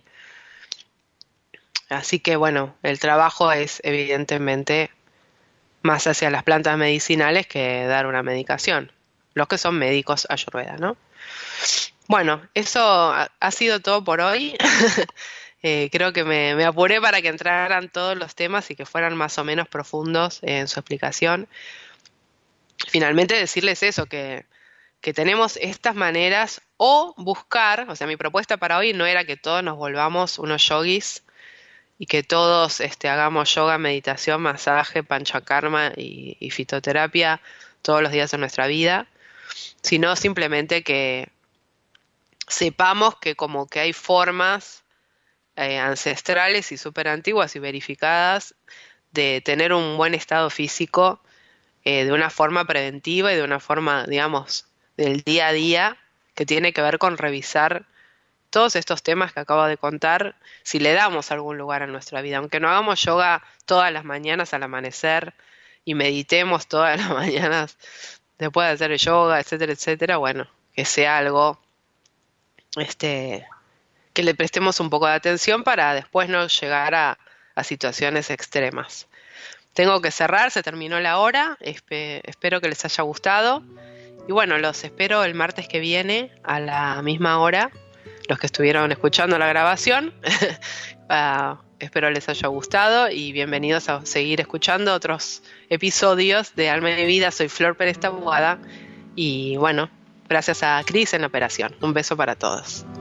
Así que bueno, el trabajo es evidentemente más hacia las plantas medicinales que dar una medicación. Los que son médicos ayurveda, ¿no? Bueno, eso ha, ha sido todo por hoy. Eh, creo que me, me apuré para que entraran todos los temas y que fueran más o menos profundos en su explicación. Finalmente decirles eso, que, que tenemos estas maneras o buscar, o sea, mi propuesta para hoy no era que todos nos volvamos unos yogis y que todos este, hagamos yoga, meditación, masaje, panchakarma y, y fitoterapia todos los días de nuestra vida, sino simplemente que sepamos que como que hay formas eh, ancestrales y súper antiguas y verificadas de tener un buen estado físico eh, de una forma preventiva y de una forma, digamos, del día a día, que tiene que ver con revisar todos estos temas que acabo de contar, si le damos algún lugar a nuestra vida. Aunque no hagamos yoga todas las mañanas al amanecer y meditemos todas las mañanas después de hacer el yoga, etcétera, etcétera, bueno, que sea algo este, que le prestemos un poco de atención para después no llegar a, a situaciones extremas. Tengo que cerrar, se terminó la hora, espe- espero que les haya gustado. Y bueno, los espero el martes que viene a la misma hora, los que estuvieron escuchando la grabación. Ah, espero les haya gustado y bienvenidos a seguir escuchando otros episodios de Alma y Vida. Soy Flor Pérez Taboada y bueno, gracias a Cris en la operación. Un beso para todos.